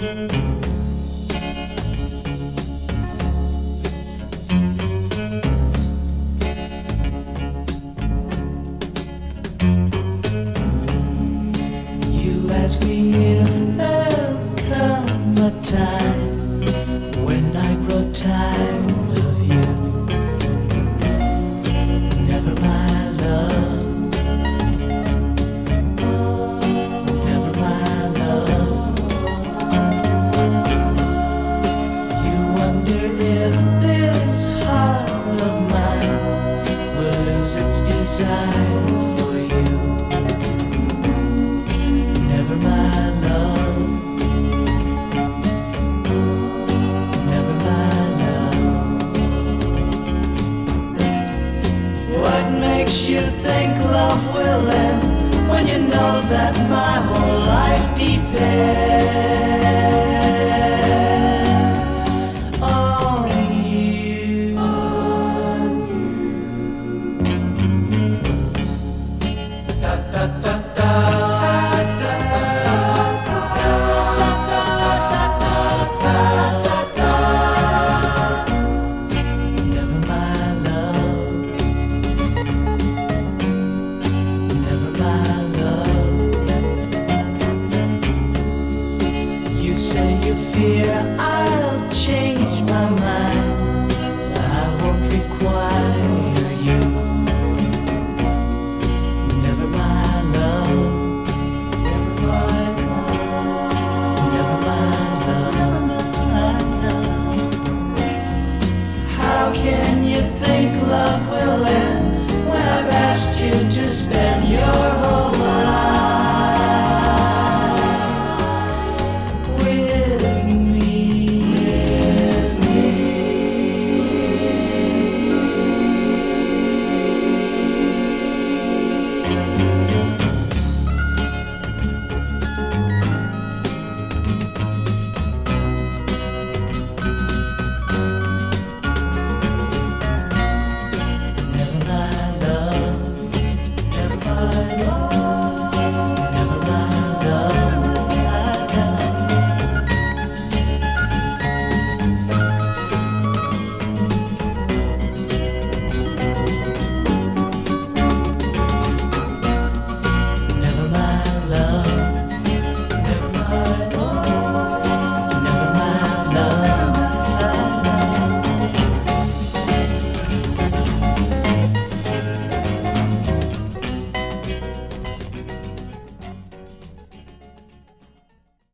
You ask me if there'll come a time when I grow tired of you. Never, my love. Never, my love. You wonder if this heart of mine will lose its desire for you. Never, my love. Never, my love. What makes you think love will end when you know that my whole life depends on you? Da, da, da, da. Never, my love. Never, my love. You say you fear I'll change